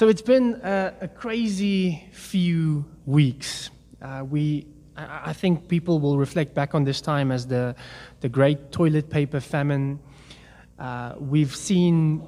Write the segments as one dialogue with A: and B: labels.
A: So it's been a crazy few weeks. I think people will reflect back on this time as the great toilet paper famine. We've seen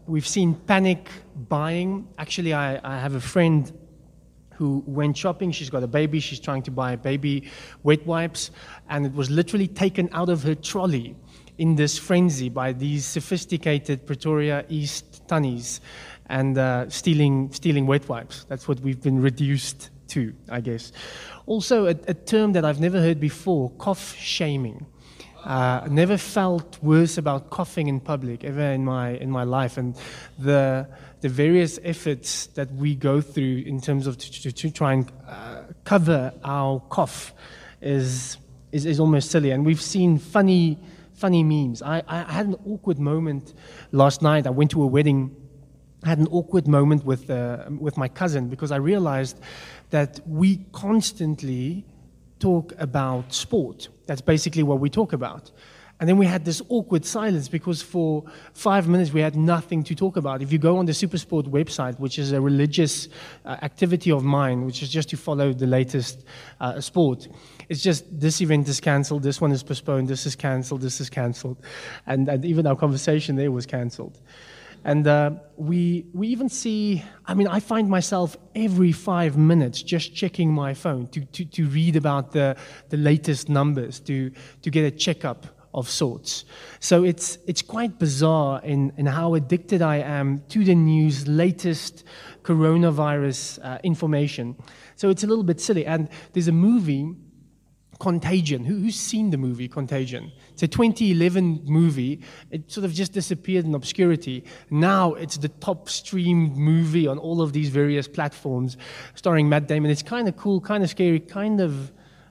A: panic buying. Actually, I have a friend who went shopping. She's got a baby. She's trying to buy baby wet wipes, and it was literally taken out of her trolley in this frenzy by these sophisticated Pretoria East tunnies and stealing wet wipes. That's what we've been reduced to, I guess. Also, a term that I've never heard before, cough shaming. Never felt worse about coughing in public ever in my life, and the various efforts that we go through in terms of to try and cover our cough is almost silly. And we've seen funny memes. I had an awkward moment last night. I went to a wedding. I had an awkward moment with my cousin because I realized that we constantly talk about sport. That's basically what we talk about. And then we had this awkward silence because for 5 minutes we had nothing to talk about. If you go on the SuperSport website, which is a religious activity of mine, which is just to follow the latest sport, it's just this event is cancelled, this one is postponed, this is cancelled, this is cancelled. And even our conversation there was cancelled. And we even see, I find myself every 5 minutes just checking my phone to read about the latest numbers, to get a checkup of sorts. So it's quite bizarre in how addicted I am to the news, latest coronavirus information. So it's a little bit silly. And there's a movie, Contagion. Who's seen the movie Contagion? It's a 2011 movie. It sort of just disappeared in obscurity. Now it's the top streamed movie on all of these various platforms, starring Matt Damon. It's kind of cool, kind of scary, kind of,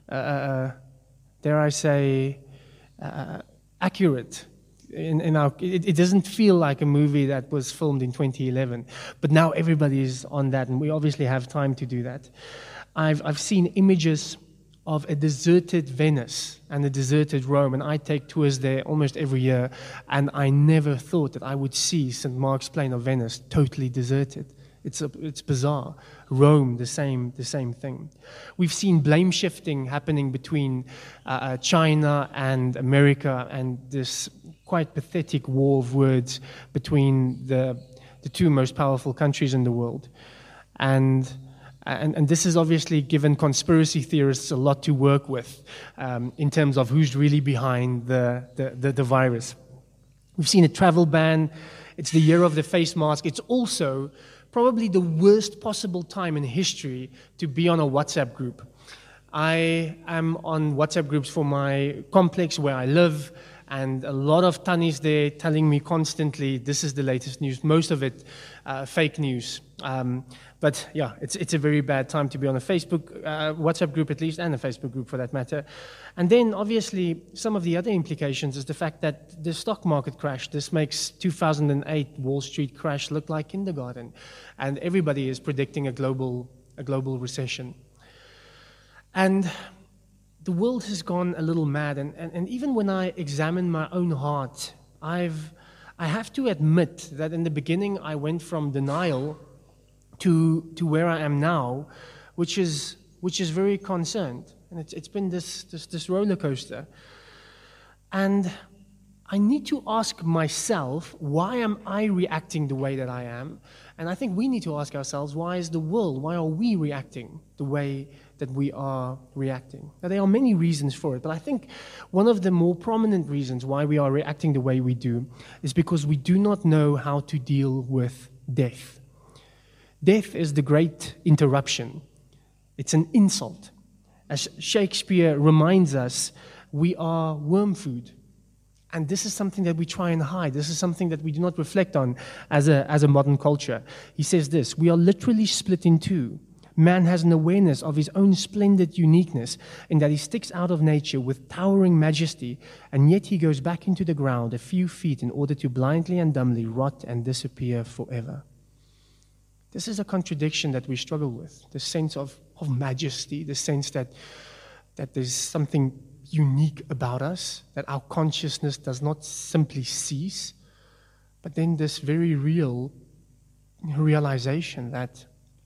A: dare I say, accurate. It doesn't feel like a movie that was filmed in 2011. But now everybody is on that, and we obviously have time to do that. I've seen images of a deserted Venice and a deserted Rome, and I take tours there almost every year, and I never thought that I would see St. Mark's Plain of Venice totally deserted. It's bizarre. Rome, the same thing. We've seen blame shifting happening between China and America, and this quite pathetic war of words between the two most powerful countries in the world. And this has obviously given conspiracy theorists a lot to work with in terms of who's really behind the virus. We've seen a travel ban. It's the year of the face mask. It's also probably the worst possible time in history to be on a WhatsApp group. I am on WhatsApp groups for my complex where I live, and a lot of tannies there telling me constantly, this is the latest news, most of it fake news. But yeah, it's a very bad time to be on a Facebook, WhatsApp group at least, and a Facebook group for that matter. And then obviously some of the other implications is the fact that the stock market crashed. This makes 2008 Wall Street crash look like kindergarten. And everybody is predicting a global recession. And the world has gone a little mad, and even when I examine my own heart, I have to admit that in the beginning I went from denial to where I am now, which is very concerned, and it's been this roller coaster. And I need to ask myself, why am I reacting the way that I am? And I think we need to ask ourselves, why are we reacting the way that we are reacting? Now, there are many reasons for it, but I think one of the more prominent reasons why we are reacting the way we do is because we do not know how to deal with death. Death is the great interruption. It's an insult. As Shakespeare reminds us, we are worm food. And this is something that we try and hide. This is something that we do not reflect on as a modern culture. He says this: we are literally split in two. Man has an awareness of his own splendid uniqueness in that he sticks out of nature with towering majesty, and yet he goes back into the ground a few feet in order to blindly and dumbly rot and disappear forever. This is a contradiction that we struggle with, the sense of majesty, the sense that there's something unique about us, that our consciousness does not simply cease, but then this very real realization that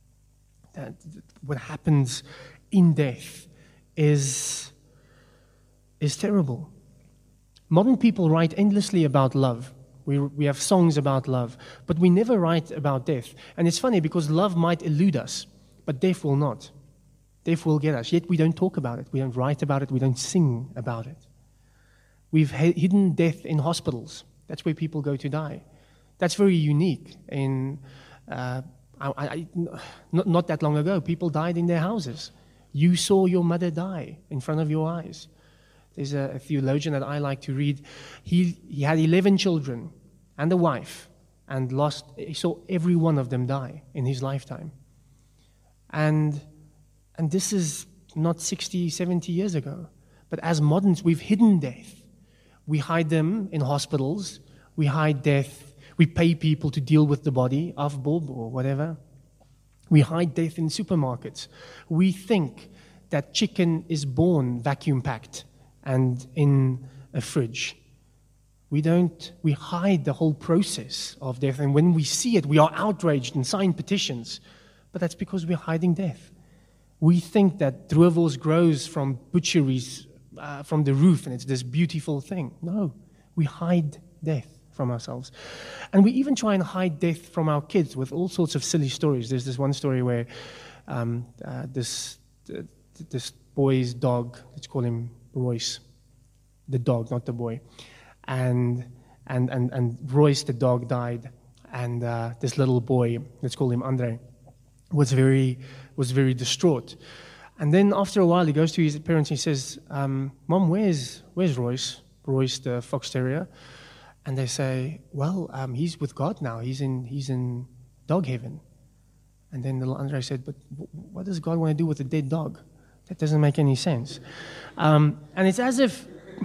A: what happens in death is terrible. Modern people write endlessly about love. We have songs about love, but we never write about death. And it's funny because love might elude us, but death will not. Death will get us. Yet we don't talk about it. We don't write about it. We don't sing about it. We've hidden death in hospitals. That's where people go to die. That's very unique. Not that long ago, people died in their houses. You saw your mother die in front of your eyes. There's a theologian that I like to read. He had 11 children and a wife, and he saw every one of them die in his lifetime. And this is not 60, 70 years ago. But as moderns, we've hidden death. We hide them in hospitals. We hide death. We pay people to deal with the body, Afbob or whatever. We hide death in supermarkets. We think that chicken is born vacuum-packed and in a fridge. We hide the whole process of death. And when we see it, we are outraged and sign petitions. But that's because we're hiding death. We think that Droevos grows from butcheries, from the roof, and it's this beautiful thing. No, we hide death from ourselves. And we even try and hide death from our kids with all sorts of silly stories. There's this one story where this boy's dog, let's call him Royce, the dog, not the boy, and Royce, the dog, died, and this little boy, let's call him Andre, was very distraught. And then after a while, he goes to his parents and he says, "Mom, where's Royce? Royce, the fox terrier?" And they say, "Well, he's with God now. He's in dog heaven." And then little Andre said, "But what does God want to do with a dead dog? That doesn't make any sense." And it's as if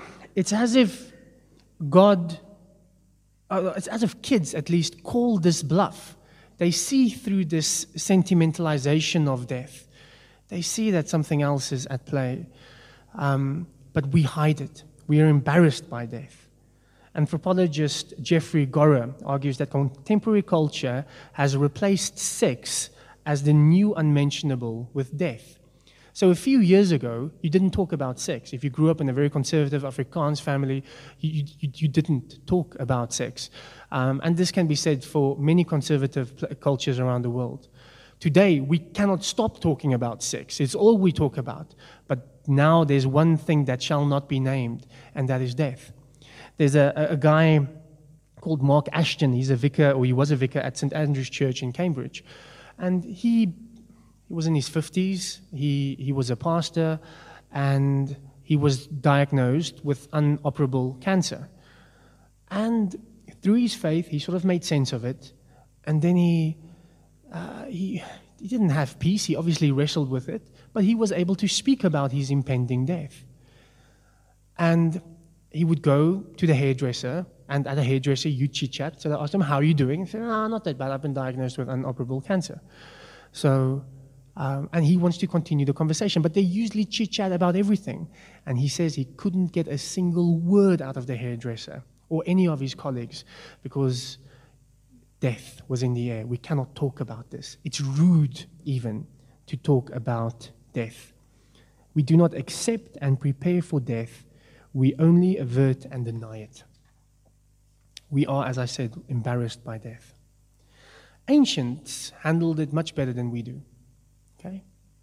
A: God, it's as if kids at least call this bluff. They see through this sentimentalization of death. They see that something else is at play, but we hide it. We are embarrassed by death. Anthropologist Jeffrey Gorer argues that contemporary culture has replaced sex as the new unmentionable with death. So a few years ago, you didn't talk about sex. If you grew up in a very conservative Afrikaans family, you didn't talk about sex. And this can be said for many conservative cultures around the world. Today, we cannot stop talking about sex. It's all we talk about. But now there's one thing that shall not be named, and that is death. There's a guy called Mark Ashton. He's a vicar, or he was a vicar at St. Andrew's Church in Cambridge. And he was in his 50s. He was a pastor, and he was diagnosed with unoperable cancer. And through his faith, he sort of made sense of it. And then he didn't have peace. He obviously wrestled with it, but he was able to speak about his impending death. And he would go to the hairdresser, and at a hairdresser, you chit-chat. So they asked him, "How are you doing?" He said, "Not that bad. I've been diagnosed with unoperable cancer." So, and he wants to continue the conversation, but they usually chit-chat about everything. And he says he couldn't get a single word out of the hairdresser or any of his colleagues because death was in the air. We cannot talk about this. It's rude even to talk about death. We do not accept and prepare for death. We only avert and deny it. We are, as I said, embarrassed by death. Ancients handled it much better than we do. Okay?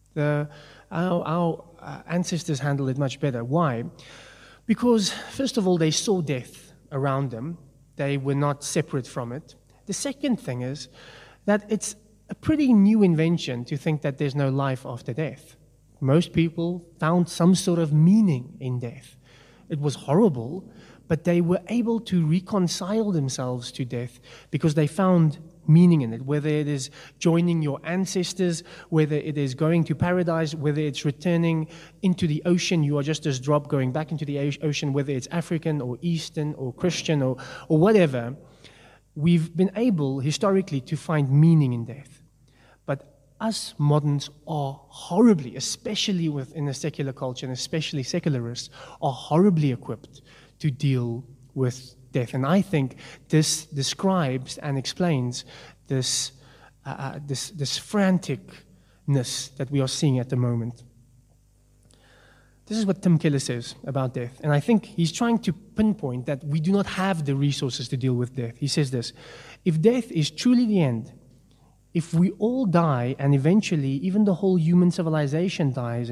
A: Our ancestors handled it much better. Why? Because, first of all, they saw death around them. They were not separate from it. The second thing is that it's a pretty new invention to think that there's no life after death. Most people found some sort of meaning in death. It was horrible, but they were able to reconcile themselves to death because they found meaning in it, whether it is joining your ancestors, whether it is going to paradise, whether it's returning into the ocean, you are just this drop going back into the ocean, whether it's African or Eastern or Christian or whatever. We've been able, historically, to find meaning in death. But us moderns are horribly, especially within a secular culture, and especially secularists, are horribly equipped to deal with death. And I think this describes and explains this this franticness that we are seeing at the moment. This is what Tim Keller says about death, and I think he's trying to pinpoint that we do not have the resources to deal with death. He says this: if death is truly the end, if we all die and eventually even the whole human civilization dies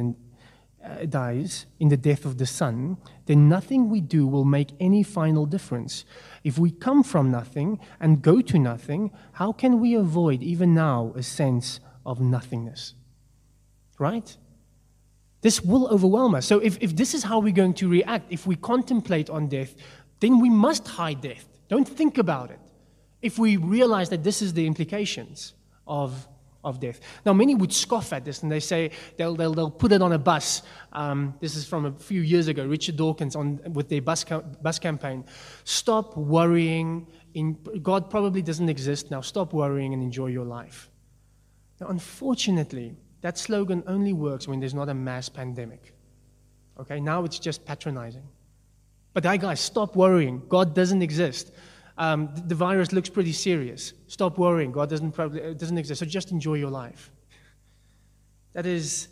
A: in the death of the sun, then nothing we do will make any final difference. If we come from nothing and go to nothing, how can we avoid even now a sense of nothingness? Right? This will overwhelm us. So if this is how we're going to react, if we contemplate on death, then we must hide death. Don't think about it. If we realize that this is the implications of death. Now, many would scoff at this, and they say they'll put it on a bus. This is from a few years ago. Richard Dawkins with their bus campaign. Stop worrying. God probably doesn't exist now. Stop worrying and enjoy your life. Now, unfortunately, that slogan only works when there's not a mass pandemic. Okay, now it's just patronizing. But hey guys, stop worrying. God doesn't exist. The virus looks pretty serious. Stop worrying. God doesn't exist. So just enjoy your life. That is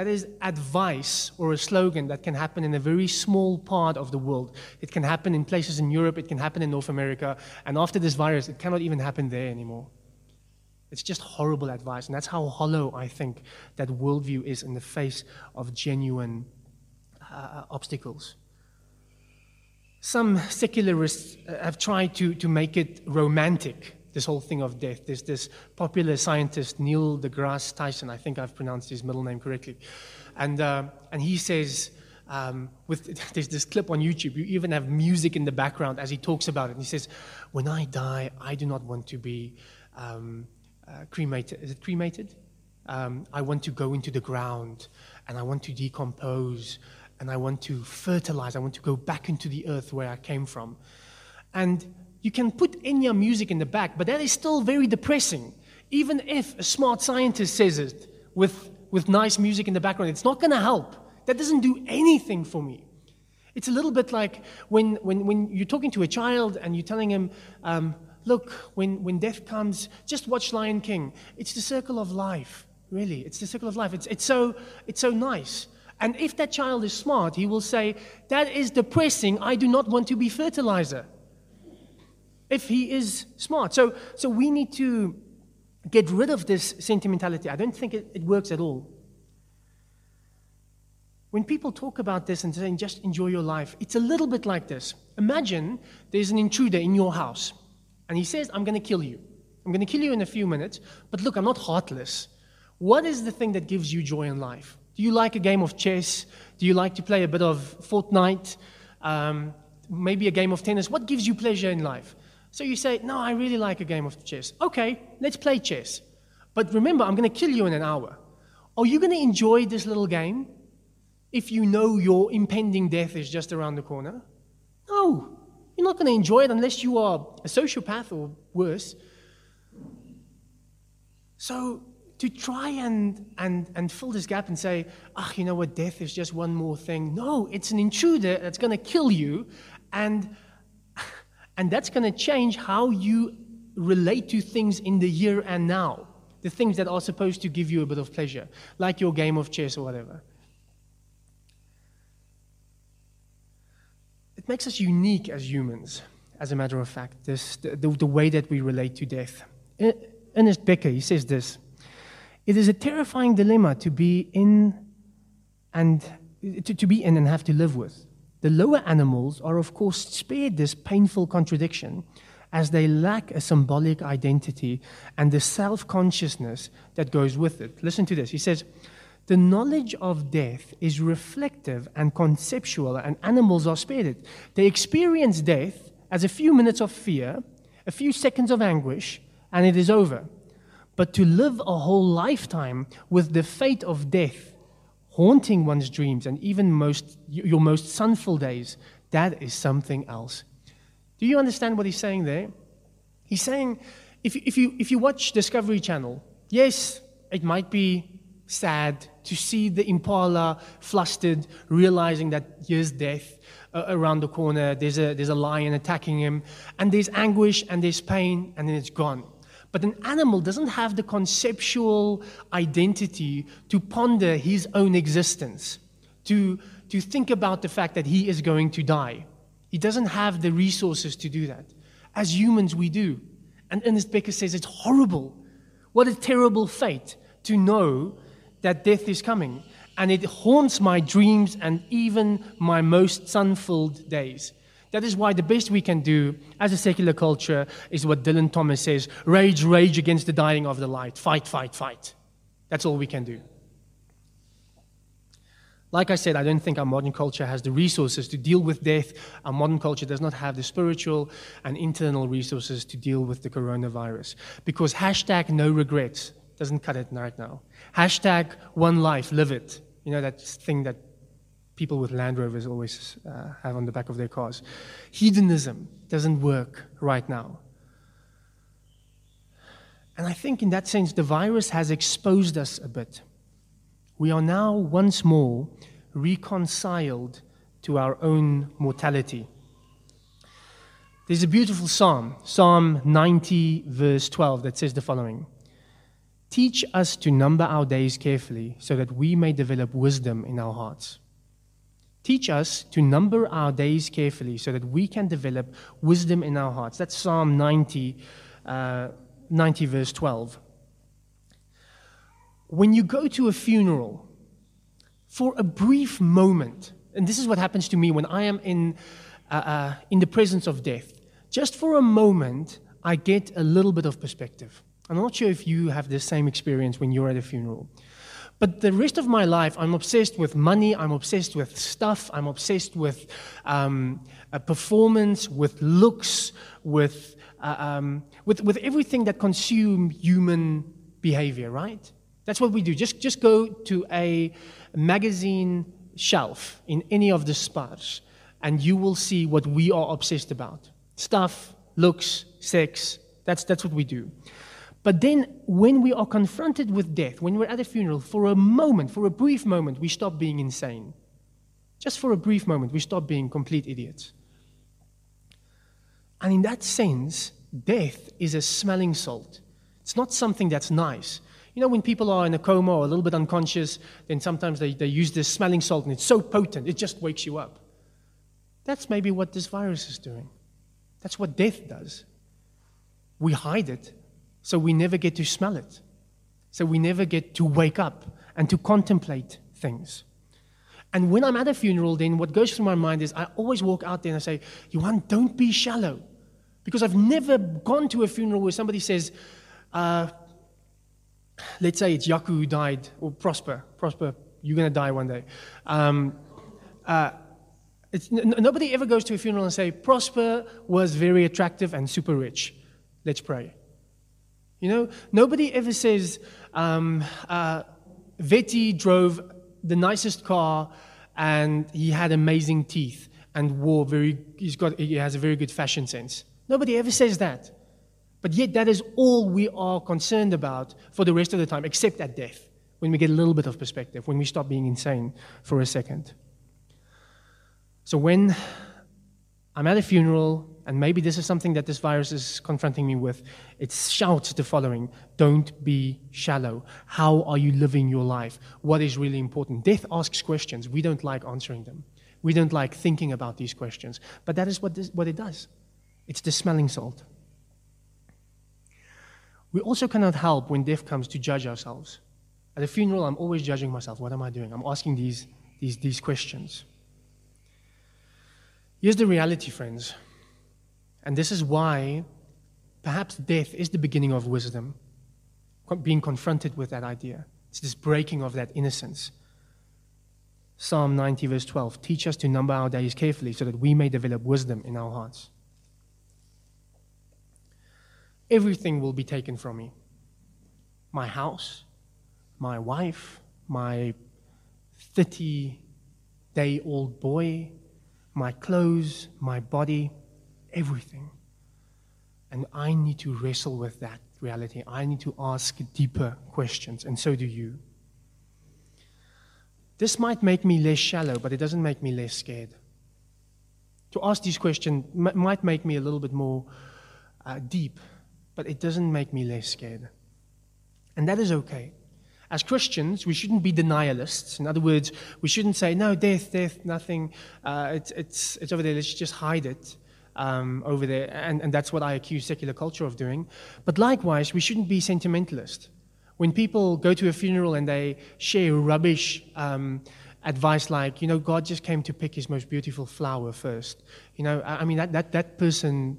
A: advice or a slogan that can happen in a very small part of the world. It can happen in places in Europe. It can happen in North America. And after this virus, it cannot even happen there anymore. It's just horrible advice. And that's how hollow I think that worldview is in the face of genuine obstacles. Some secularists have tried to make it romantic, this whole thing of death. There's this popular scientist, Neil deGrasse Tyson, I think I've pronounced his middle name correctly, and he says, there's this clip on YouTube, you even have music in the background as he talks about it, and he says, when I die, I do not want to be cremated. Is it cremated? I want to go into the ground, and I want to decompose, and I want to fertilize, I want to go back into the earth where I came from. And you can put Enya music in the back, but that is still very depressing. Even if a smart scientist says it with nice music in the background, it's not going to help. That doesn't do anything for me. It's a little bit like when you're talking to a child and you're telling him, look, when death comes, just watch Lion King. It's the circle of life, really. It's the circle of life. It's so nice. And if that child is smart, he will say, that is depressing, I do not want to be fertilizer. If he is smart. So we need to get rid of this sentimentality. I don't think it works at all. When people talk about this and saying, just enjoy your life, it's a little bit like this. Imagine there's an intruder in your house, and he says, I'm going to kill you. I'm going to kill you in a few minutes, but look, I'm not heartless. What is the thing that gives you joy in life? Do you like a game of chess? Do you like to play a bit of Fortnite? Maybe a game of tennis? What gives you pleasure in life? So you say, no, I really like a game of chess. Okay, let's play chess. But remember, I'm going to kill you in an hour. Are you going to enjoy this little game if you know your impending death is just around the corner? No, you're not going to enjoy it unless you are a sociopath or worse. So to try and fill this gap and say, you know what, death is just one more thing. No, it's an intruder that's going to kill you, and that's going to change how you relate to things in the here and now, the things that are supposed to give you a bit of pleasure, like your game of chess or whatever. It makes us unique as humans, as a matter of fact, the way that we relate to death. Ernest Becker, he says this: it is a terrifying dilemma to be in and have to live with. The lower animals are, of course, spared this painful contradiction, as they lack a symbolic identity and the self-consciousness that goes with it. Listen to this. He says, the knowledge of death is reflective and conceptual, and animals are spared it. They experience death as a few minutes of fear, a few seconds of anguish, and it is over. But to live a whole lifetime with the fate of death haunting one's dreams and even your most sunful days, that is something else. Do you understand what he's saying there? He's saying, if you watch Discovery Channel, yes, it might be sad to see the impala flustered, realizing that here's death around the corner, there's a lion attacking him, and there's anguish and there's pain, and then it's gone. But an animal doesn't have the conceptual identity to ponder his own existence, to think about the fact that he is going to die. He doesn't have the resources to do that. As humans, we do. And Ernest Becker says it's horrible. What a terrible fate to know that death is coming. And it haunts my dreams and even my most sun-filled days. That is why the best we can do as a secular culture is what Dylan Thomas says, rage, rage against the dying of the light. Fight, fight, fight. That's all we can do. Like I said, I don't think our modern culture has the resources to deal with death. Our modern culture does not have the spiritual and internal resources to deal with the coronavirus. Because hashtag no regrets doesn't cut it right now. Hashtag one life, live it. You know, that thing that people with Land Rovers always have on the back of their cars. Hedonism doesn't work right now. And I think in that sense, the virus has exposed us a bit. We are now once more reconciled to our own mortality. There's a beautiful psalm, Psalm 90, verse 12, that says the following: "Teach us to number our days carefully, so that we may develop wisdom in our hearts." Teach us to number our days carefully, so that we can develop wisdom in our hearts. That's Psalm 90, 90, verse 12. When you go to a funeral, for a brief moment, and this is what happens to me when I am in the presence of death, just for a moment, I get a little bit of perspective. I'm not sure if you have the same experience when you're at a funeral. But the rest of my life, I'm obsessed with money, I'm obsessed with stuff, I'm obsessed with a performance, with looks, with everything that consumes human behavior, right? That's what we do. Just go to a magazine shelf in any of the spars, and you will see what we are obsessed about. Stuff, looks, sex, that's what we do. But then when we are confronted with death, when we're at a funeral, for a moment, for a brief moment, we stop being insane. Just for a brief moment, we stop being complete idiots. And in that sense, death is a smelling salt. It's not something that's nice. You know, when people are in a coma or a little bit unconscious, then sometimes they use this smelling salt, and it's so potent, it just wakes you up. That's maybe what this virus is doing. That's what death does. We hide it, so we never get to smell it. So we never get to wake up and to contemplate things. And when I'm at a funeral, then what goes through my mind is I always walk out there and I say, Johan, don't be shallow. Because I've never gone to a funeral where somebody says, let's say it's Yaku who died, or Prosper, you're going to die one day. Nobody ever goes to a funeral and say, Prosper was very attractive and super rich. Let's pray. You know, nobody ever says, Vetti drove the nicest car and he had amazing teeth and he has a very good fashion sense. Nobody ever says that. But yet that is all we are concerned about for the rest of the time, except at death, when we get a little bit of perspective, when we stop being insane for a second. So when I'm at a funeral, and maybe this is something that this virus is confronting me with, it shouts the following: don't be shallow. How are you living your life? What is really important? Death asks questions. We don't like answering them. We don't like thinking about these questions. But that is what it does. It's the smelling salt. We also cannot help when death comes to judge ourselves. At a funeral, I'm always judging myself. What am I doing? I'm asking these questions. Here's the reality, friends. And this is why perhaps death is the beginning of wisdom, being confronted with that idea. It's this breaking of that innocence. Psalm 90, verse 12, teach us to number our days carefully so that we may develop wisdom in our hearts. Everything will be taken from me. My house, my wife, my 30-day-old boy, my clothes, my body, everything. And I need to wrestle with that reality. I need to ask deeper questions, and so do you. This might make me less shallow, but it doesn't make me less scared. To ask these questions might make me a little bit more deep but it doesn't make me less scared. And that is okay. As Christians, we shouldn't be denialists. In other words, we shouldn't say, no, death, nothing, it's over there, let's just hide it over there. And that's what I accuse secular culture of doing. But likewise, we shouldn't be sentimentalist. When people go to a funeral and they share rubbish advice like, God just came to pick his most beautiful flower first. I mean, that person,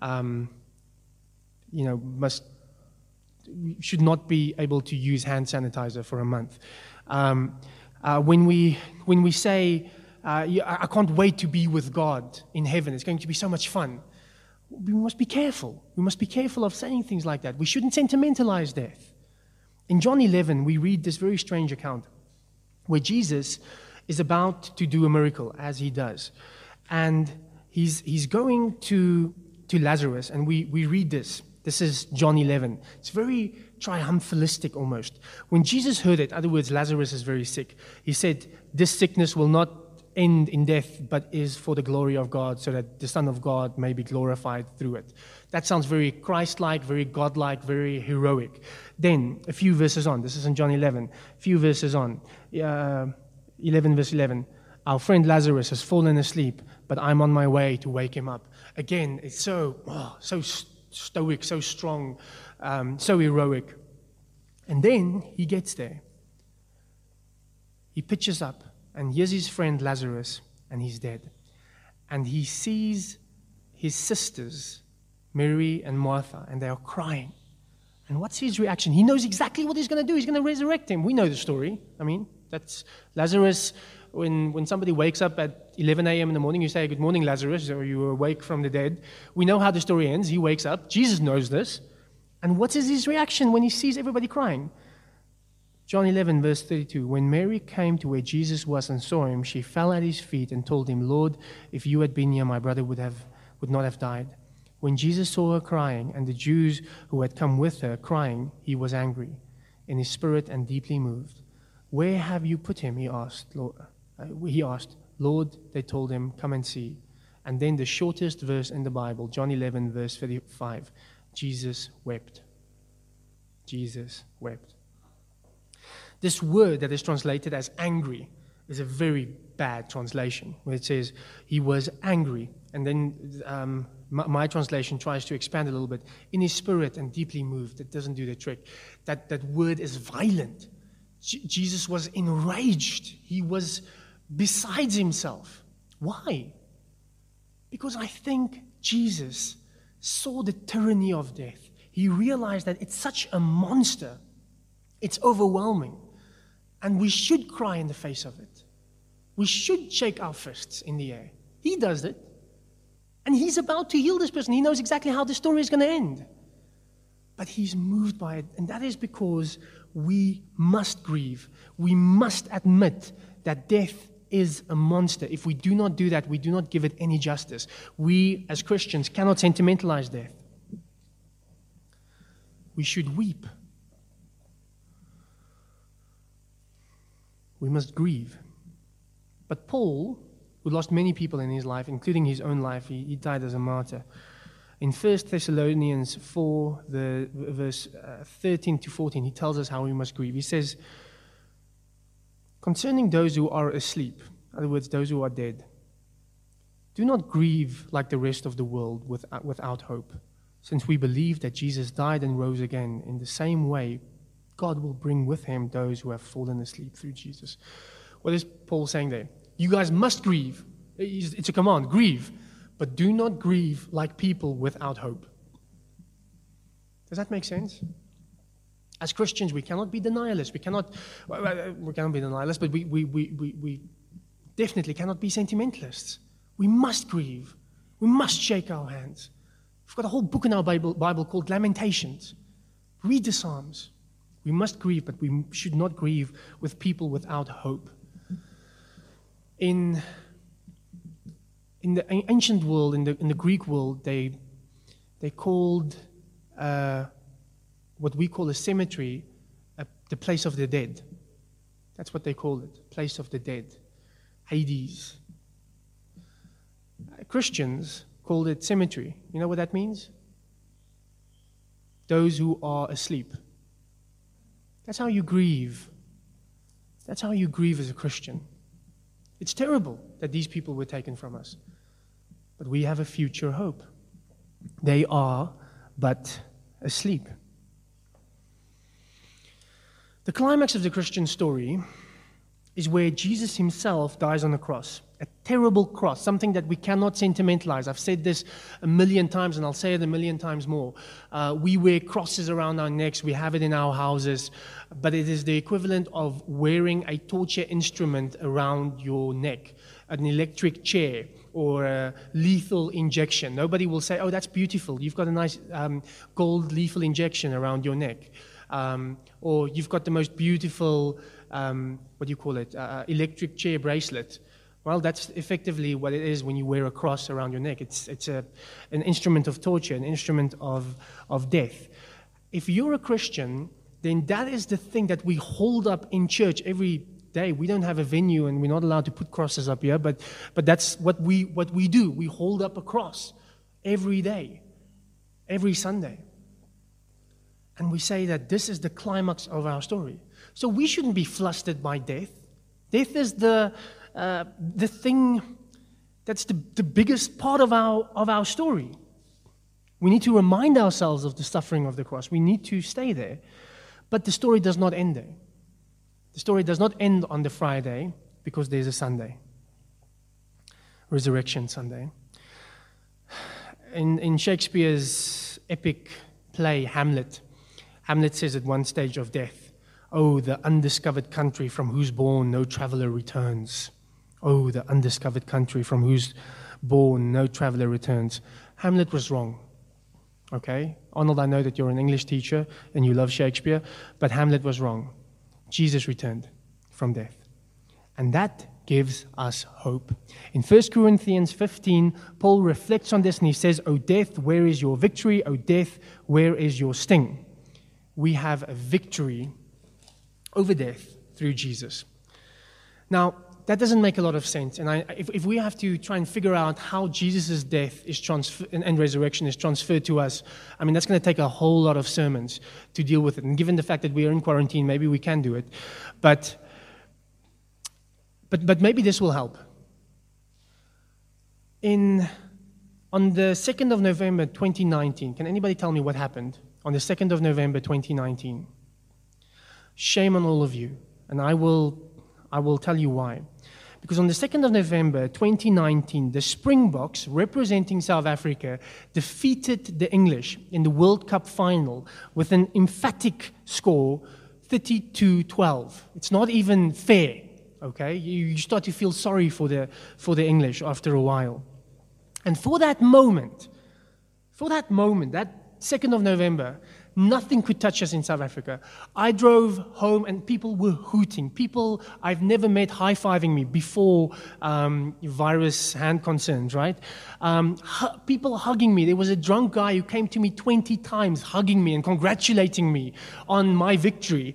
A: should not be able to use hand sanitizer for a month. When we say, I can't wait to be with God in heaven, it's going to be so much fun, we must be careful. We must be careful of saying things like that. We shouldn't sentimentalize death. In John 11, we read this very strange account where Jesus is about to do a miracle, as he does. And he's going to Lazarus, and we read this. This is John 11. It's very triumphalistic almost. When Jesus heard it, in other words, Lazarus is very sick, he said, this sickness will not end in death, but is for the glory of God, so that the Son of God may be glorified through it. That sounds very Christ-like, very God-like, very heroic. Then, a few verses on, this is in John 11, a few verses on, 11 verse 11, our friend Lazarus has fallen asleep, but I'm on my way to wake him up. Again, it's so stoic, so strong, so heroic. And then he gets there. He pitches up, and here's his friend Lazarus, and he's dead. And he sees his sisters, Mary and Martha, and they are crying. And what's his reaction? He knows exactly what he's going to do. He's going to resurrect him. We know the story. I mean, that's Lazarus. When somebody wakes up at 11 a.m. in the morning, you say, good morning, Lazarus, or you awake from the dead. We know how the story ends. He wakes up. Jesus knows this. And what is his reaction when he sees everybody crying? John 11, verse 32, when Mary came to where Jesus was and saw him, she fell at his feet and told him, Lord, if you had been here, my brother would not have died. When Jesus saw her crying, and the Jews who had come with her crying, he was angry in his spirit and deeply moved. Where have you put him? He asked. Lord, they told him, come and see. And then the shortest verse in the Bible, John 11, verse 35, Jesus wept. Jesus wept. This word that is translated as angry is a very bad translation, where it says he was angry. And then my translation tries to expand a little bit. In his spirit and deeply moved. It doesn't do the trick. That word is violent. Jesus was enraged. He was besides himself. Why? Because I think Jesus saw the tyranny of death. He realized that it's such a monster. It's overwhelming. And we should cry in the face of it. We should shake our fists in the air. He does it. And he's about to heal this person. He knows exactly how the story is going to end. But he's moved by it. And that is because we must grieve. We must admit that death is a monster. If we do not do that, we do not give it any justice. We, as Christians, cannot sentimentalize death. We should weep. We must grieve. But Paul, who lost many people in his life, including his own life, he died as a martyr. In 1 Thessalonians 4, verse 13 to 14, he tells us how we must grieve. He says, concerning those who are asleep, in other words, those who are dead, do not grieve like the rest of the world without hope. Since we believe that Jesus died and rose again, in the same way, God will bring with him those who have fallen asleep through Jesus. What is Paul saying there? You guys must grieve. It's a command, grieve. But do not grieve like people without hope. Does that make sense? As Christians, we cannot be denialists. We cannot be denialists, but we definitely cannot be sentimentalists. We must grieve. We must shake our hands. We've got a whole book in our Bible called Lamentations. Read the Psalms. We must grieve, but we should not grieve with people without hope. In the ancient world, in the Greek world, they called what we call a cemetery the place of the dead. That's what they called it, place of the dead, Hades. Christians called it cemetery. You know what that means? those who are asleep. That's how you grieve. That's how you grieve as a Christian. It's terrible that these people were taken from us. But we have a future hope. They are but asleep. The climax of the Christian story is where Jesus himself dies on the cross. A terrible cross, something that we cannot sentimentalize. I've said this a million times, and I'll say it a million times more. We wear crosses around our necks. We have it in our houses. But it is the equivalent of wearing a torture instrument around your neck, an electric chair, or a lethal injection. Nobody will say, oh, that's beautiful. You've got a nice gold lethal injection around your neck. Or you've got the most beautiful, electric chair bracelet. Well, that's effectively what it is when you wear a cross around your neck. It's an instrument of torture, an instrument of death. If you're a Christian, then that is the thing that we hold up in church every day. We don't have a venue and we're not allowed to put crosses up here, but that's what we do. We hold up a cross every day, every Sunday. And we say that this is the climax of our story. So we shouldn't be flustered by death. Death is the thing that's the biggest part of our story. We need to remind ourselves of the suffering of the cross. We need to stay there. But the story does not end there. The story does not end on the Friday because there's a Sunday. Resurrection Sunday. In Shakespeare's epic play, Hamlet says at one stage of death, "Oh, the undiscovered country from whose bourne no traveler returns. Oh, the undiscovered country from whose bourne no traveler returns." Hamlet was wrong. Okay? Arnold, I know that you're an English teacher and you love Shakespeare, but Hamlet was wrong. Jesus returned from death. And that gives us hope. In 1 Corinthians 15, Paul reflects on this and he says, "O death, where is your victory? O death, where is your sting?" We have a victory over death through Jesus. Now, that doesn't make a lot of sense. And if we have to try and figure out how Jesus' death is and resurrection is transferred to us, I mean, that's going to take a whole lot of sermons to deal with it. And given the fact that we are in quarantine, maybe we can do it. But maybe this will help. On the 2nd of November 2019, can anybody tell me what happened on the 2nd of November 2019? Shame on all of you, and I will tell you why. Because on the 2nd of November 2019, the Springboks, representing South Africa, defeated the English in the World Cup final with an emphatic score, 32-12. It's not even fair, okay? You start to feel sorry for the English after a while. And for that moment, that 2nd of November, nothing could touch us in South Africa. I drove home and people were hooting. People I've never met high-fiving me before virus hand concerns, right? People hugging me. There was a drunk guy who came to me 20 times hugging me and congratulating me on my victory.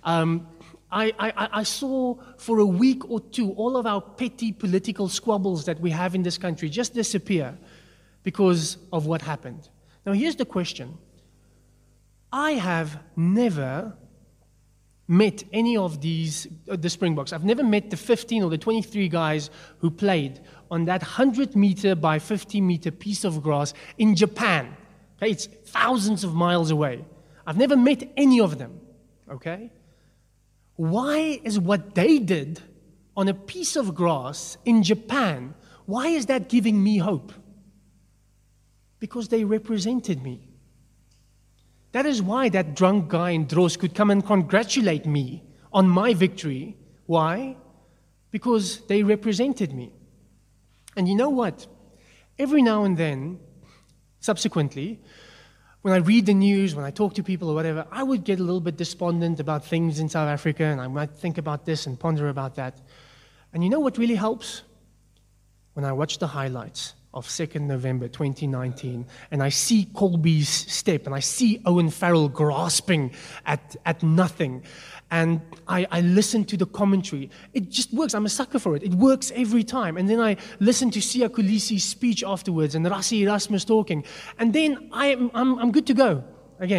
A: I saw for a week or two all of our petty political squabbles that we have in this country just disappear because of what happened. Now, here's the question. I have never met any of the Springboks. I've never met the 15 or the 23 guys who played on that 100-meter by 50-meter piece of grass in Japan. Okay, it's thousands of miles away. I've never met any of them. Okay? Why is what they did on a piece of grass in Japan, why is that giving me hope? Because they represented me. That is why that drunk guy in Dros could come and congratulate me on my victory. Why? Because they represented me. And you know what? Every now and then, subsequently, when I read the news, when I talk to people or whatever, I would get a little bit despondent about things in South Africa, and I might think about this and ponder about that. And you know what really helps? When I watch the highlights of 2nd November 2019, and I see Colby's step, and I see Owen Farrell grasping at nothing, and I listen to the commentary. It just works. I'm a sucker for it. It works every time. And then I listen to Siya Kolisi's speech afterwards, and Rassie Erasmus talking, and then I'm good to go again.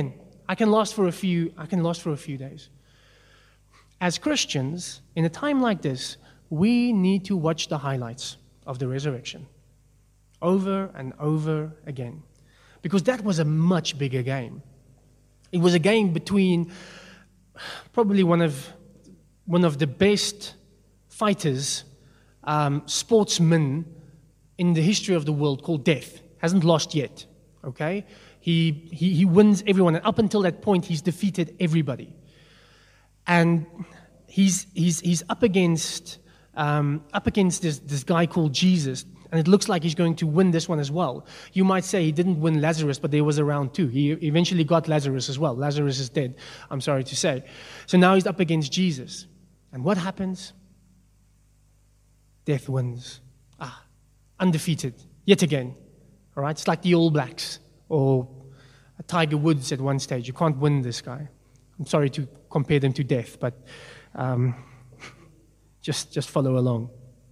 A: I can last for a few days. As Christians, in a time like this, we need to watch the highlights of the resurrection over and over again, because that was a much bigger game. It was a game between probably one of the best fighters, sportsmen in the history of the world, called Death. Hasn't lost yet. Okay, he wins everyone, and up until that point, he's defeated everybody. And he's up against this guy called Jesus, and it looks like he's going to win this one as well. You might say he didn't win Lazarus, but there was a round two. He eventually got Lazarus as well. Lazarus is dead, I'm sorry to say. So now he's up against Jesus. And what happens? Death wins. Undefeated, yet again. All right, it's like the All Blacks or Tiger Woods at one stage. You can't win this guy. I'm sorry to compare them to Death, but just follow along.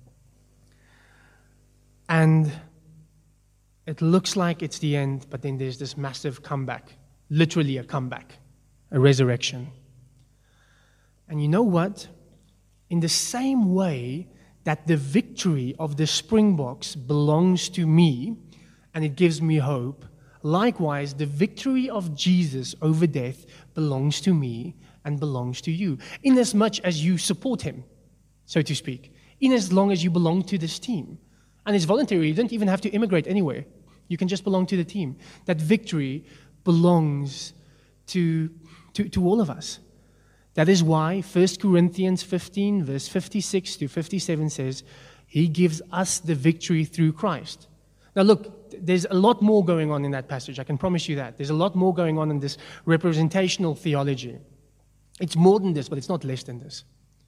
A: And it looks like it's the end, but then there's this massive comeback, literally a comeback, a resurrection. And you know what? In the same way that the victory of the Springboks belongs to me, and it gives me hope, likewise, the victory of Jesus over death belongs to me and belongs to you, inasmuch as you support him, so to speak, in as long as you belong to this team. And it's voluntary. You don't even have to immigrate anywhere. You can just belong to the team. That victory belongs to all of us. That is why 1 Corinthians 15, verse 56 to 57 says, he gives us the victory through Christ. Now look, there's a lot more going on in that passage. I can promise you that. There's a lot more going on in this representational theology. It's more than this, but it's not less than this.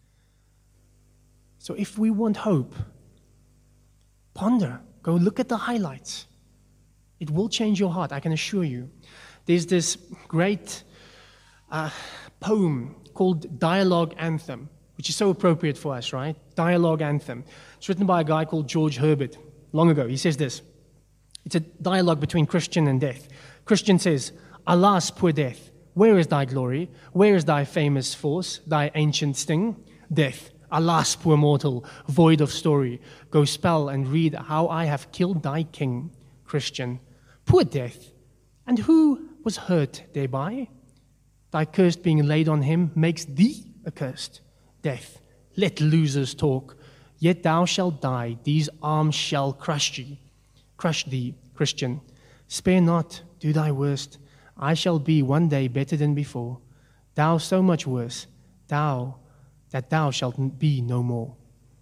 A: So if we want hope, ponder. Go look at the highlights. It will change your heart, I can assure you. There's this great poem called Dialogue Anthem, which is so appropriate for us, right? Dialogue Anthem. It's written by a guy called George Herbert long ago. He says this. It's a dialogue between Christian and death. Christian says, alas, poor death, where is thy glory? Where is thy famous force, thy ancient sting? Death, alas, poor mortal, void of story, go spell and read how I have killed thy king. Christian, poor death, and who was hurt thereby? Thy curse being laid on him makes thee accursed. Death, let losers talk, yet thou shalt die, these arms shall crush thee. Christian, spare not, do thy worst, I shall be one day better than before, thou so much worse, that thou shalt be no more.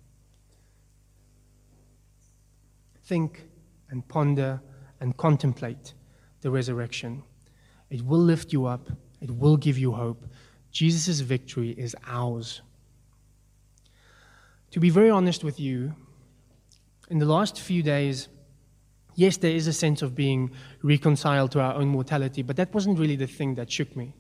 A: Think and ponder and contemplate the resurrection. It will lift you up. It will give you hope. Jesus' victory is ours. To be very honest with you, in the last few days, yes, there is a sense of being reconciled to our own mortality, but that wasn't really the thing that shook me.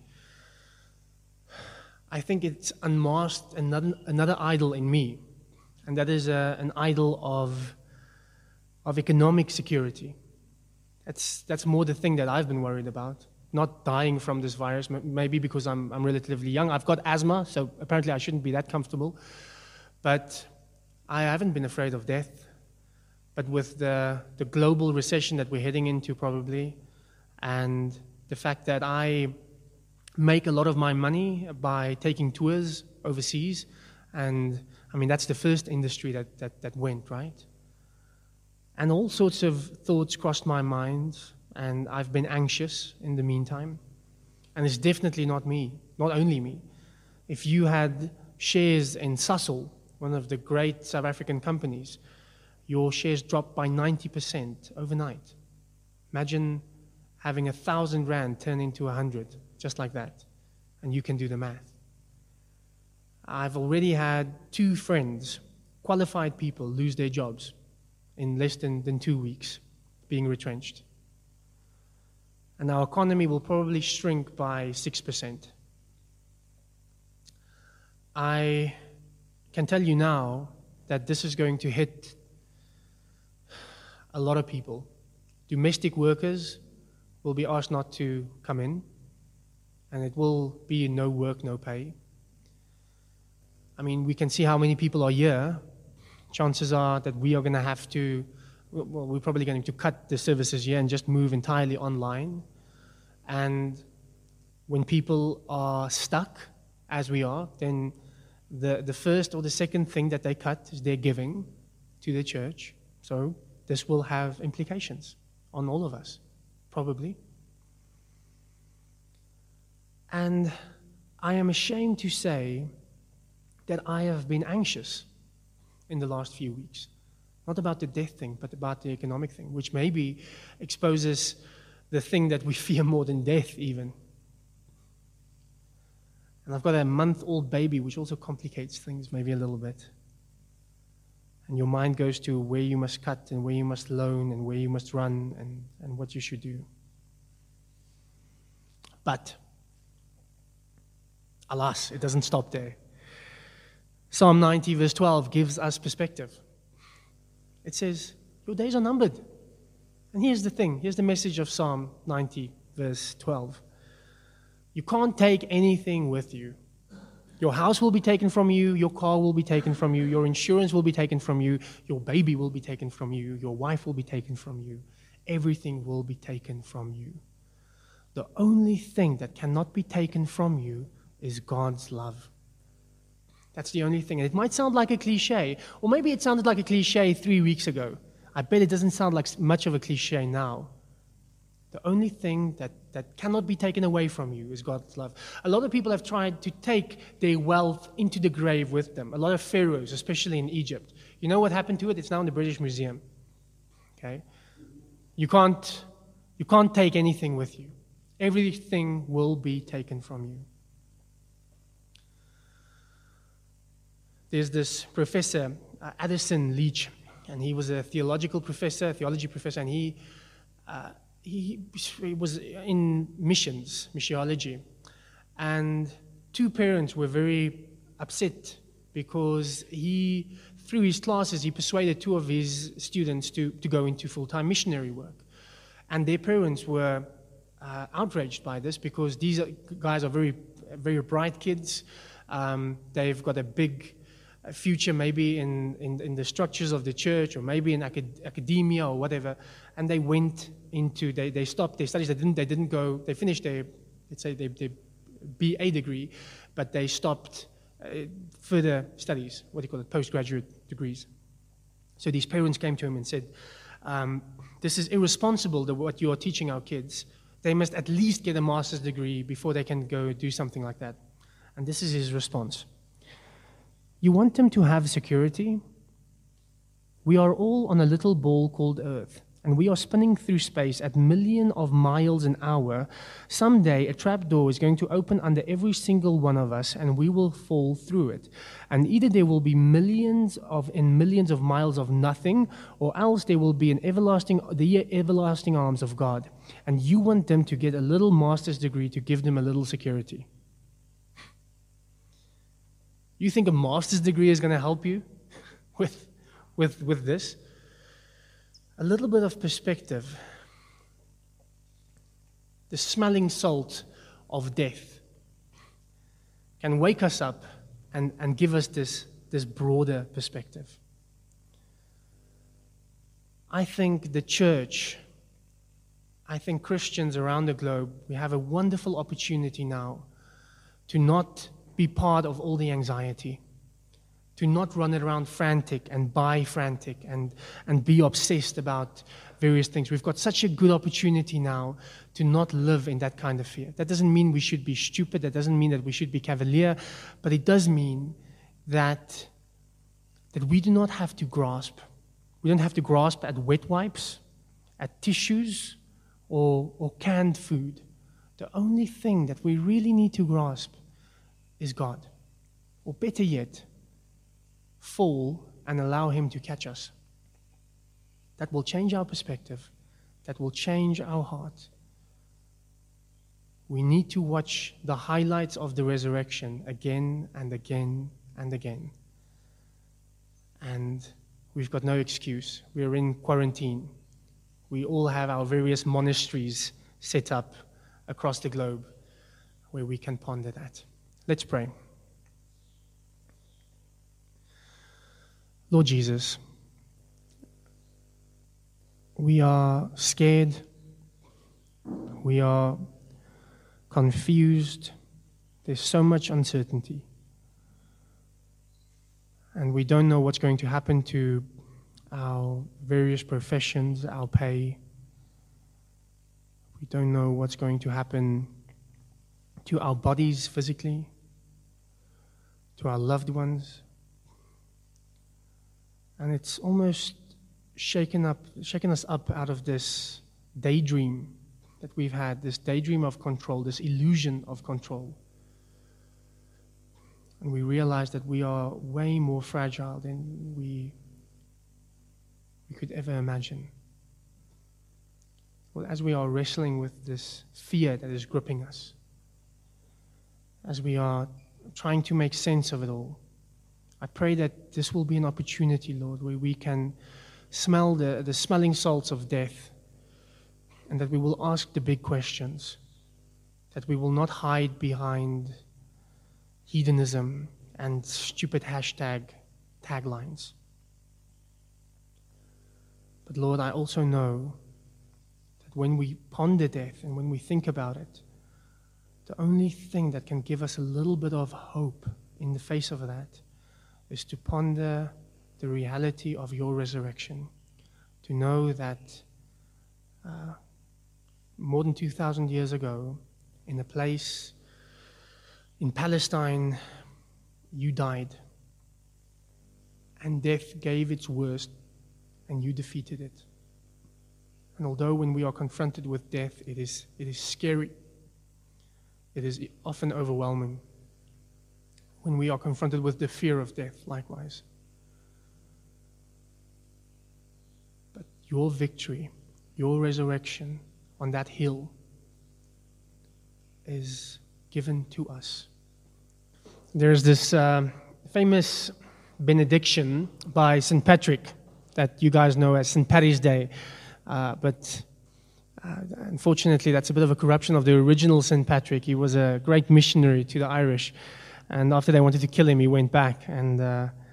A: I think it's unmasked another idol in me, and that is an idol of economic security. That's more the thing that I've been worried about. Not dying from this virus, maybe because I'm relatively young. I've got asthma, so apparently I shouldn't be that comfortable. But I haven't been afraid of death. But with the global recession that we're heading into probably, and the fact that I make a lot of my money by taking tours overseas, and I mean that's the first industry that went, right? And all sorts of thoughts crossed my mind, and I've been anxious in the meantime. And it's definitely not me, not only me. If you had shares in Sasol, one of the great South African companies, your shares dropped by 90% overnight. Imagine having 1,000 rand turn into 100, just like that. And you can do the math. I've already had 2 friends, qualified people, lose their jobs in less than 2 weeks, being retrenched. And our economy will probably shrink by 6%. I can tell you now that this is going to hit a lot of people. Domestic workers will be asked not to come in. and it will be no work, no pay. I mean, we can see how many people are here. Chances are that we are going to have to, well, we're probably going to cut the services here and just move entirely online. And when people are stuck, as we are, then the first or the second thing that they cut is their giving to the church. So this will have implications on all of us, probably. And I am ashamed to say that I have been anxious in the last few weeks. Not about the death thing, but about the economic thing, which maybe exposes the thing that we fear more than death even. And I've got a month-old baby, which also complicates things maybe a little bit. And your mind goes to where you must cut and where you must loan and where you must run and what you should do. But, alas, it doesn't stop there. Psalm 90 verse 12 gives us perspective. It says, your days are numbered. And here's the thing. Here's the message of Psalm 90 verse 12. You can't take anything with you. Your house will be taken from you. Your car will be taken from you. Your insurance will be taken from you. Your baby will be taken from you. Your wife will be taken from you. Everything will be taken from you. The only thing that cannot be taken from you is God's love. That's the only thing. And it might sound like a cliche, or maybe it sounded like a cliche 3 weeks ago. I bet it doesn't sound like much of a cliche now. The only thing that cannot be taken away from you is God's love. A lot of people have tried to take their wealth into the grave with them. A lot of pharaohs, especially in Egypt. You know what happened to it? It's now in the British Museum. Okay? You can't take anything with you. Everything will be taken from you. There's this professor, Addison Leach, and he was a theology professor, and he was in missiology, and two parents were very upset because through his classes, he persuaded two of his students to go into full-time missionary work. And their parents were outraged by this because these guys are very, very bright kids. They've got a big future maybe in the structures of the church or maybe in academia or whatever, and they went into, they stopped their studies. They didn't go, they finished their, let's say, their BA degree, but they stopped further studies, what do you call it, postgraduate degrees. So these parents came to him and said, this is irresponsible, what you are teaching our kids. They must at least get a master's degree before they can go do something like that. And this is his response. You want them to have security? We are all on a little ball called Earth, and we are spinning through space at millions of miles an hour. Someday, a trapdoor is going to open under every single one of us, and we will fall through it. And either there will be millions of miles of nothing, or else there will be the everlasting arms of God. And you want them to get a little master's degree to give them a little security. You think a master's degree is going to help you with this? A little bit of perspective. The smelling salt of death can wake us up and give us this broader perspective. I think the church, I think Christians around the globe, we have a wonderful opportunity now to not be part of all the anxiety, to not run around frantic and buy frantic and be obsessed about various things. We've got such a good opportunity now to not live in that kind of fear. That doesn't mean we should be stupid. That doesn't mean that we should be cavalier. But it does mean that we do not have to grasp. We don't have to grasp at wet wipes, at tissues, or canned food. The only thing that we really need to grasp is God. Or better yet, fall and allow Him to catch us. That will change our perspective. That will change our heart. We need to watch the highlights of the resurrection again and again and again. And we've got no excuse. We're in quarantine. We all have our various monasteries set up across the globe. where we can ponder that. Let's pray. Lord Jesus, we are scared, we are confused, there's so much uncertainty, and we don't know what's going to happen to our various professions, our pay. We don't know what's going to happen to our bodies physically, to our loved ones. And it's almost shaken us up out of this daydream that we've had, this daydream of control, this illusion of control. And we realize that we are way more fragile than we could ever imagine. Well, as we are wrestling with this fear that is gripping us, as we are trying to make sense of it all, I pray that this will be an opportunity, Lord, where we can smell the smelling salts of death, and that we will ask the big questions, that we will not hide behind hedonism and stupid taglines. But Lord, I also know that when we ponder death and when we think about it, the only thing that can give us a little bit of hope in the face of that is to ponder the reality of your resurrection, to know that more than 2,000 years ago, in a place in Palestine, you died, and death gave its worst, and you defeated it. And although when we are confronted with death, it is scary, it is often overwhelming. When we are confronted with the fear of death, likewise. But your victory, your resurrection on that hill is given to us. There's this famous benediction by St. Patrick that you guys know as St. Paddy's Day, but unfortunately that's a bit of a corruption of the original St. Patrick. He was a great missionary to the Irish, and after they wanted to kill him, he went back, and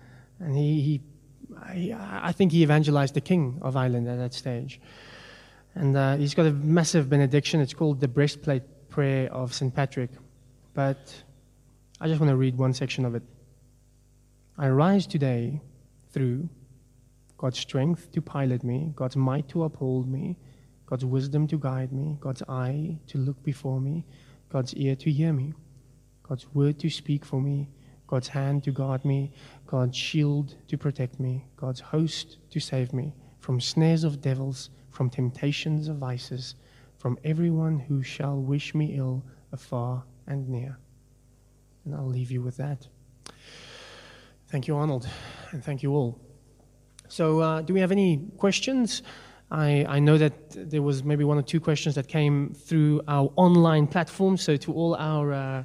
A: I think he evangelized the King of Ireland at that stage. And he's got a massive benediction. It's called the Breastplate Prayer of St. Patrick. But I just want to read one section of it. I rise today through God's strength to pilot me, God's might to uphold me, God's wisdom to guide me, God's eye to look before me, God's ear to hear me, God's word to speak for me, God's hand to guard me, God's shield to protect me, God's host to save me from snares of devils, from temptations of vices, from everyone who shall wish me ill, afar and near. And I'll leave you with that. Thank you, Arnold, and thank you all. So do we have any questions? I know that there was maybe one or two questions that came through our online platform. So to all our,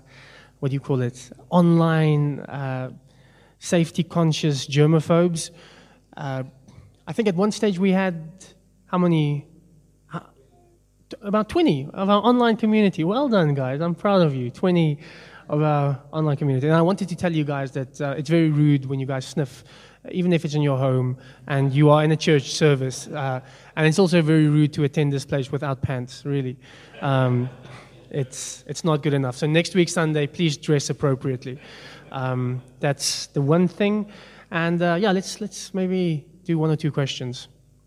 A: online safety-conscious germaphobes, I think at one stage we had, how many? About 20 of our online community. Well done, guys. I'm proud of you. 20 of our online community. And I wanted to tell you guys that it's very rude when you guys sniff, even if it's in your home and you are in a church service. And it's also very rude to attend this place without pants, really. It's not good enough. So next week, Sunday, please dress appropriately. That's the one thing. And let's maybe do one or two questions.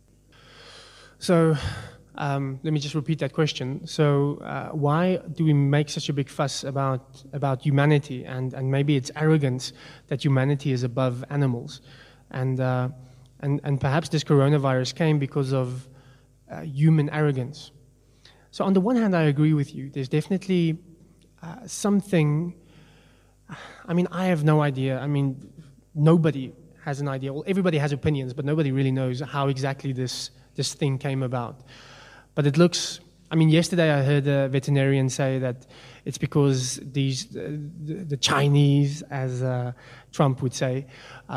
A: So let me just repeat that question. So why do we make such a big fuss about humanity? And maybe it's arrogance that humanity is above animals. And perhaps this coronavirus came because of human arrogance. So on the one hand, I agree with you. There's definitely something. I mean, I have no idea. I mean, nobody has an idea. Well, everybody has opinions, but nobody really knows how exactly this thing came about. But it looks, I mean, yesterday I heard a veterinarian say that it's because the Chinese, as Trump would say,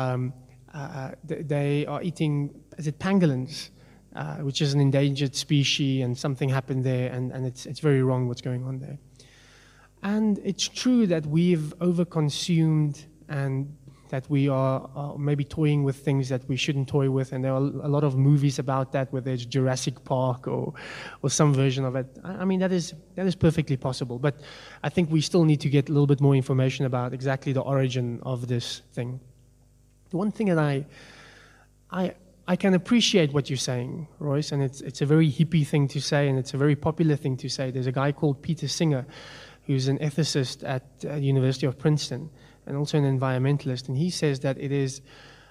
A: they are eating, is it pangolins, which is an endangered species, and something happened there, and it's very wrong what's going on there. And it's true that we've overconsumed and that we are maybe toying with things that we shouldn't toy with. And there are a lot of movies about that, whether it's Jurassic Park or some version of it. I mean, that is perfectly possible. But I think we still need to get a little bit more information about exactly the origin of this thing. The one thing that I can appreciate what you're saying, Royce, and it's a very hippie thing to say, and it's a very popular thing to say. There's a guy called Peter Singer, who's an ethicist at the University of Princeton, and also an environmentalist, and he says that it is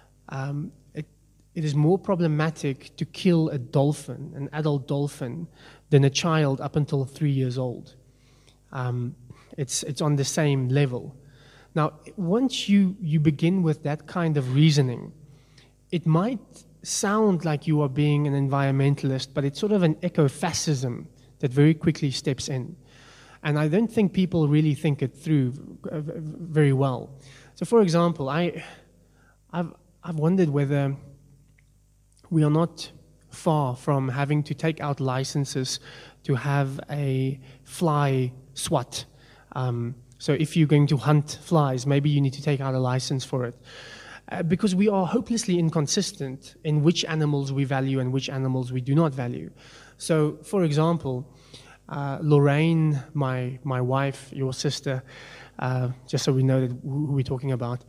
A: more problematic to kill a dolphin, an adult dolphin, than a child up until 3 years old. It's on the same level. Now, once you begin with that kind of reasoning, it might sound like you are being an environmentalist, but it's sort of an ecofascism that very quickly steps in. And I don't think people really think it through very well. So, for example, I've wondered whether we are not far from having to take out licenses to have a fly SWAT. So if you're going to hunt flies, maybe you need to take out a license for it. Because we are hopelessly inconsistent in which animals we value and which animals we do not value. So, for example, Lorraine, my wife, your sister, just so we know that who we're talking about,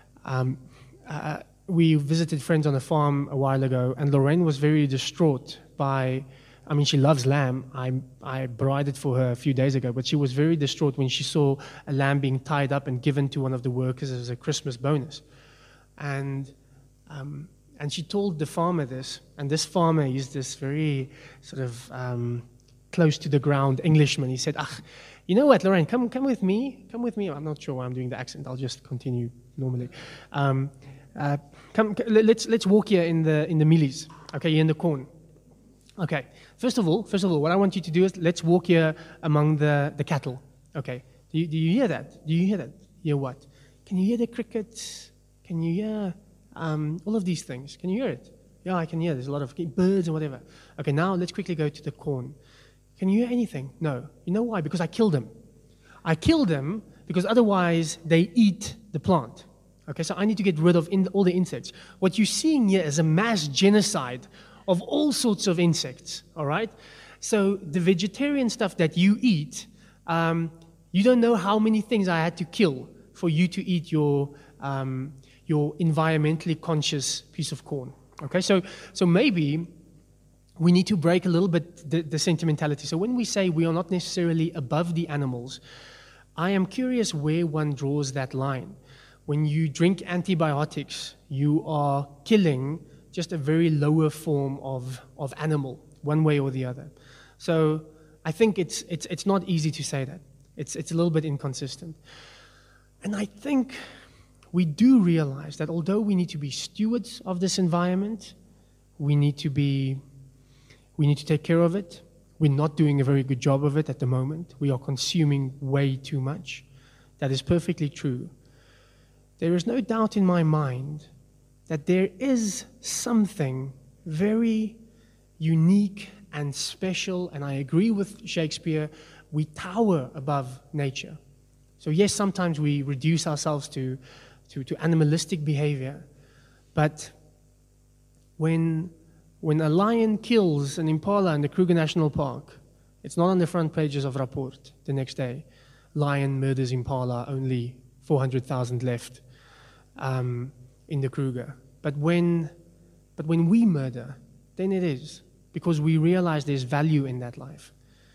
A: we visited friends on a farm a while ago, and Lorraine was very distraught by, I mean, she loves lamb. I brided for her a few days ago, but she was very distraught when she saw a lamb being tied up and given to one of the workers as a Christmas bonus. And she told the farmer this, and this farmer is this very sort of close to the ground Englishman. He said, you know what, Lorraine, come with me. Come with me. I'm not sure why I'm doing the accent. I'll just continue normally. Let's walk here in the mealies. Okay, here in the corn. Okay. First of all, what I want you to do is let's walk here among the cattle. Okay. Do you hear that? Do you hear that? Hear what? Can you hear the crickets? Can you hear all of these things? Can you hear it? Yeah, I can hear. There's a lot of birds and whatever. Okay, now let's quickly go to the corn. Can you hear anything? No. You know why? Because I killed them. I killed them because otherwise they eat the plant. Okay, so I need to get rid of all the insects. What you're seeing here is a mass genocide of all sorts of insects, all right? So the vegetarian stuff that you eat, you don't know how many things I had to kill for you to eat your environmentally conscious piece of corn. Okay, so maybe we need to break a little bit the sentimentality. So when we say we are not necessarily above the animals, I am curious where one draws that line. When you drink antibiotics, you are killing just a very lower form of animal, one way or the other. So I think it's not easy to say that. It's a little bit inconsistent. And I think we do realize that although we need to be stewards of this environment, we need to take care of it. We're not doing a very good job of it at the moment. We are consuming way too much. That is perfectly true. There is no doubt in my mind that there is something very unique and special, and I agree with Shakespeare, we tower above nature. So yes, sometimes we reduce ourselves to animalistic behavior, but when a lion kills an impala in the Kruger National Park, it's not on the front pages of Rapport the next day. Lion murders impala, only 400,000 left in the Kruger. But when we murder, then it is, because we realize there's value in that life.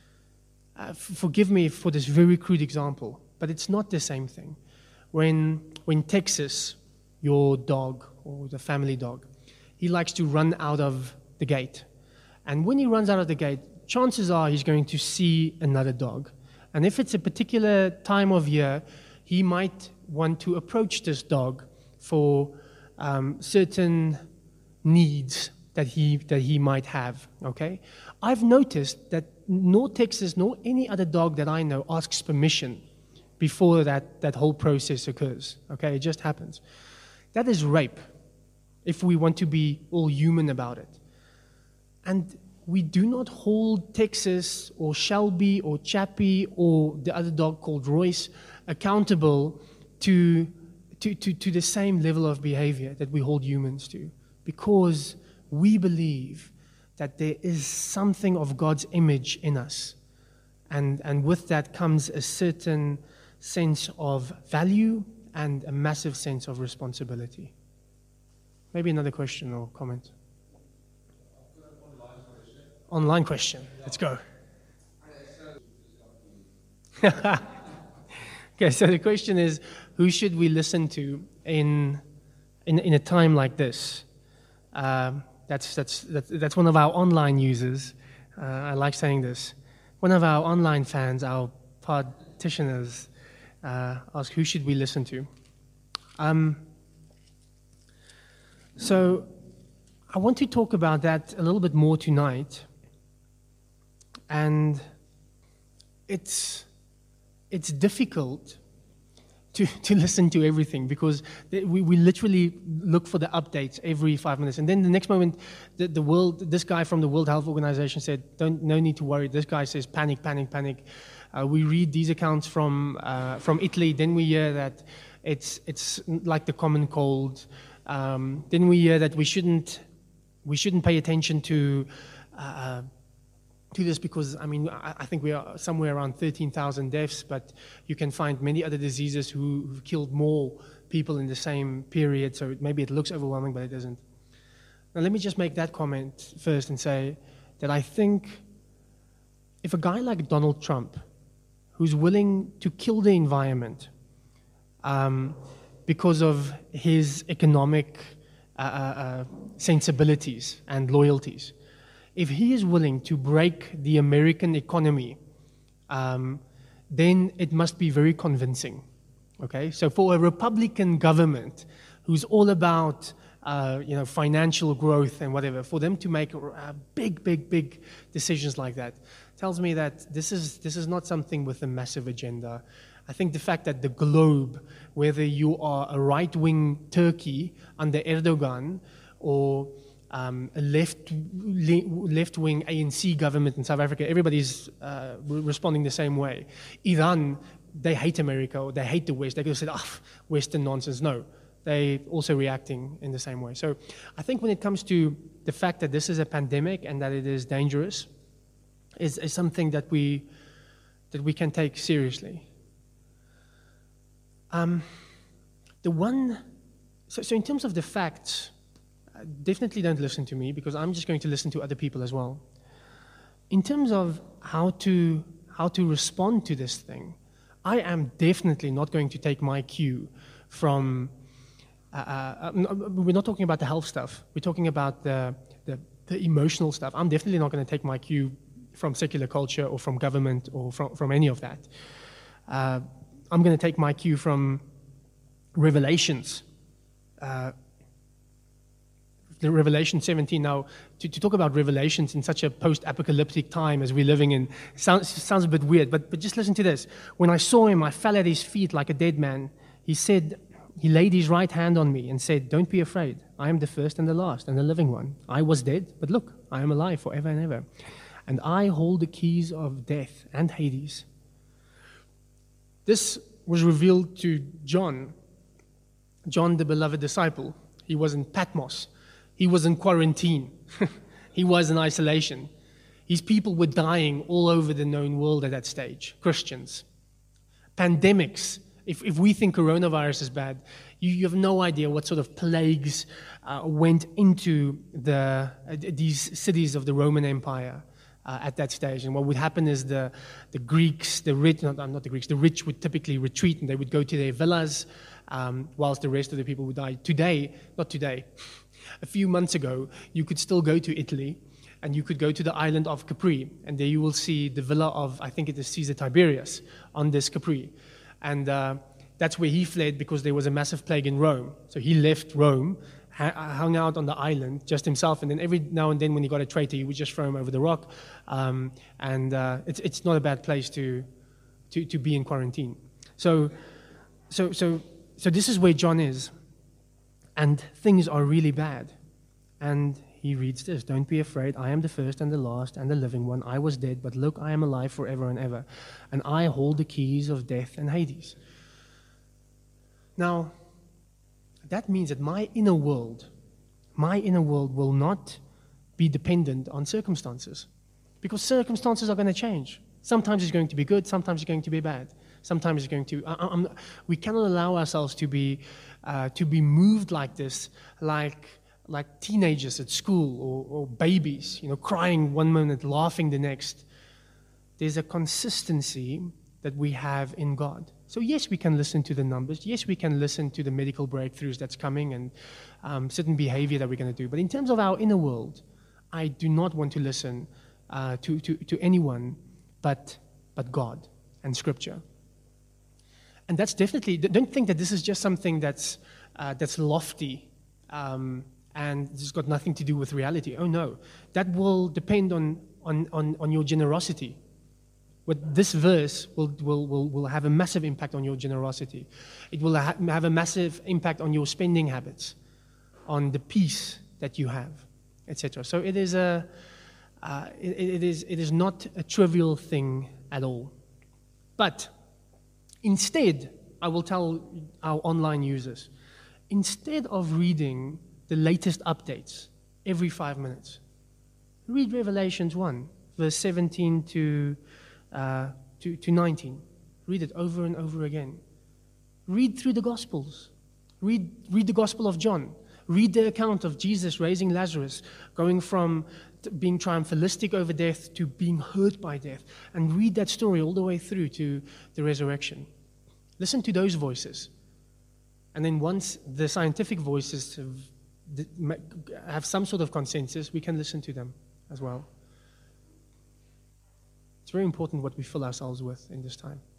A: Forgive me for this very crude example, but it's not the same thing. When Texas, your dog or the family dog, he likes to run out of the gate. And when he runs out of the gate, chances are he's going to see another dog. And if it's a particular time of year, he might want to approach this dog for certain needs that he might have, okay? I've noticed that nor Texas nor any other dog that I know asks permission before that whole process occurs, okay? It just happens. That is rape, if we want to be all human about it. And we do not hold Texas or Shelby or Chappie or the other dog called Royce accountable to the same level of behavior that we hold humans to, because we believe that there is something of God's image in us. And with that comes a certain sense of value and a massive sense of responsibility. Maybe another question or comment. Online question. Let's go. Okay, so the question is, who should we listen to in a time like this? That's one of our online users. I like saying this. One of our online fans, our partitioners, asked, who should we listen to? So I want to talk about that a little bit more tonight. And it's difficult to listen to everything, because we literally look for the updates every 5 minutes. And then the next moment, this guy from the World Health Organization said, no need to worry. This guy says, panic, panic, panic. We read these accounts from Italy. Then we hear that it's like the common cold. Then we hear that we shouldn't pay attention to this, because, I think we are somewhere around 13,000 deaths, but you can find many other diseases who've killed more people in the same period, so maybe it looks overwhelming, but it isn't. Now, let me just make that comment first and say that I think if a guy like Donald Trump, who's willing to kill the environment because of his economic sensibilities and loyalties, if he is willing to break the American economy, then it must be very convincing. Okay, so for a Republican government who's all about financial growth and whatever, for them to make big decisions like that, tells me that this is not something with a massive agenda. I think the fact that the globe, whether you are a right-wing Turkey under Erdogan or a left-wing ANC government in South Africa, everybody's responding the same way. Iran, they hate America, or they hate the West. They could have said, Western nonsense. No, they're also reacting in the same way. So I think when it comes to the fact that this is a pandemic and that it is dangerous, is something that we can take seriously. So in terms of the facts, definitely don't listen to me, because I'm just going to listen to other people as well. In terms of how to respond to this thing, I am definitely not going to take my cue from. We're not talking about the health stuff. We're talking about the emotional stuff. I'm definitely not going to take my cue from secular culture or from government or from any of that. I'm going to take my cue from Revelations. The Revelation 17. Now, to talk about Revelations in such a post-apocalyptic time as we're living in sounds a bit weird, but just listen to this. When I saw him, I fell at his feet like a dead man. He laid his right hand on me and said, "Don't be afraid. I am the first and the last and the living one. I was dead, but look, I am alive forever and ever. And I hold the keys of death and Hades." This was revealed to John, the beloved disciple. He was in Patmos. He was in quarantine. He was in isolation. His people were dying all over the known world at that stage, Christians. Pandemics. If we think coronavirus is bad, you have no idea what sort of plagues went into these cities of the Roman Empire at that stage. And what would happen is the Greeks, the rich would typically retreat and they would go to their villas whilst the rest of the people would die. A few months ago, you could still go to Italy and you could go to the island of Capri, and there you will see the villa of, I think it is Caesar Tiberius on this Capri. And that's where he fled because there was a massive plague in Rome. So he left Rome, hung out on the island just himself, and then every now and then when he got a traitor, he would just throw him over the rock. It's not a bad place to be in quarantine. So this is where John is, and things are really bad. And he reads this, "Don't be afraid, I am the first and the last and the living one. I was dead, but look, I am alive forever and ever, and I hold the keys of death and Hades." Now, that means that my inner world will not be dependent on circumstances, because circumstances are going to change. Sometimes it's going to be good, sometimes it's going to be bad. Sometimes it's going to. We cannot allow ourselves to be moved like this, like teenagers at school or babies, crying one minute, laughing the next. There's a consistency that we have in God. So yes, we can listen to the numbers. Yes, we can listen to the medical breakthroughs that's coming and certain behavior that we're going to do. But in terms of our inner world, I do not want to listen to anyone but God and Scripture. And that's definitely, don't think that this is just something that's lofty and it's got nothing to do with reality. Oh no, that will depend on your generosity. But this verse will have a massive impact on your generosity. It will have a massive impact on your spending habits, on the peace that you have, etc. So it is it is not a trivial thing at all. But instead, I will tell our online users, instead of reading the latest updates every 5 minutes, read Revelations 1, verse 17 to 19. Read it over and over again. Read through the Gospels. Read the Gospel of John. Read the account of Jesus raising Lazarus, going from being triumphalistic over death to being hurt by death, and read that story all the way through to the resurrection. Listen to those voices. And then once the scientific voices have some sort of consensus, we can listen to them as well. It's very important what we fill ourselves with in this time.